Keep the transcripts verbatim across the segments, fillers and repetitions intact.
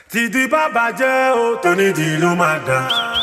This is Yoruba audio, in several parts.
Tìdí bàbá jẹ́ o, tónídìí ló máa dà.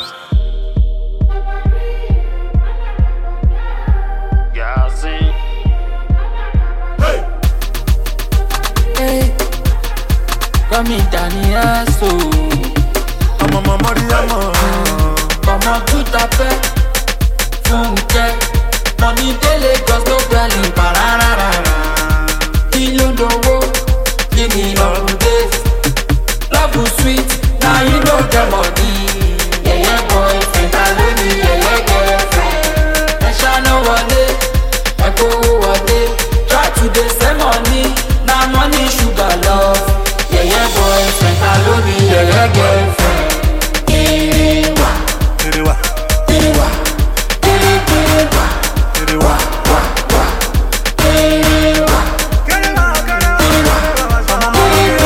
Kọ́mi dání ẹ̀sọ́. Ọmọ ọmọ Mọ́ríyámọ̀. Ọmọ túta fẹ́ Fúnkẹ́. Money dey Lagos no dwelling pararara. Kí ló dowó? Give me love days. Love sweet, na you know the money. Yẹ̀yẹ́ boyfriend, ta ló ní yẹ̀yẹ́ girlfriend? Ẹ ṣáná wọlé, ẹ kówó wọlé. Try to dey save money, na money sugar love. Yẹ̀yẹ́ boyfriend, ta ló ní yẹ̀yẹ́ girlfriend? Iriwa, Iriwa, iriwa, iriwa, Iriwa, wa wa. Iriwa, Kẹ́rẹ́wà, kẹ́rẹ́wà, ọmọ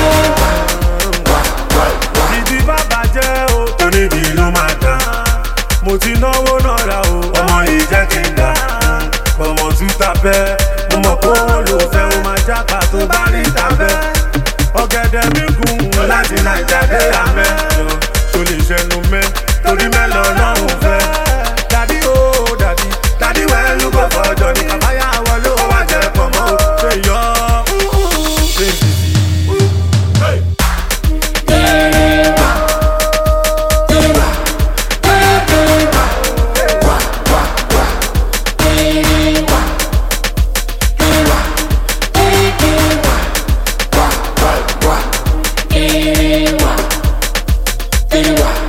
ọmọ Tìdí bàbá jẹ́ o, tónídìí ló máa dà. Mo ti náwó náírà o, ọmọ yìí jẹ́ kí n dà. Ọmọ túta bẹ́, mo mọ̀ pé ó lò fẹ́, ó máa jápa tó bá rí ta bẹ́. Ọ̀gẹ̀dẹ̀ mi gùn láti Naija dé Amẹ́. Tó lè ṣẹnu mẹ́, torí mẹ́lọ lọ́hùn fẹ́. Dàdí o, dàdí, dàdí wẹ́ẹ́ ló kọ́ fọ́jọ́ ní kàbáyà wọlé ó wá jẹ́ pọ̀ mọ́ o. Ṣé yọ ṣé ìsìsì? iriwa, iriwa, iriwa, wa wa wa. Iriwa, iriwa, iriwa, wa wa wa. Iriwa, iriwa.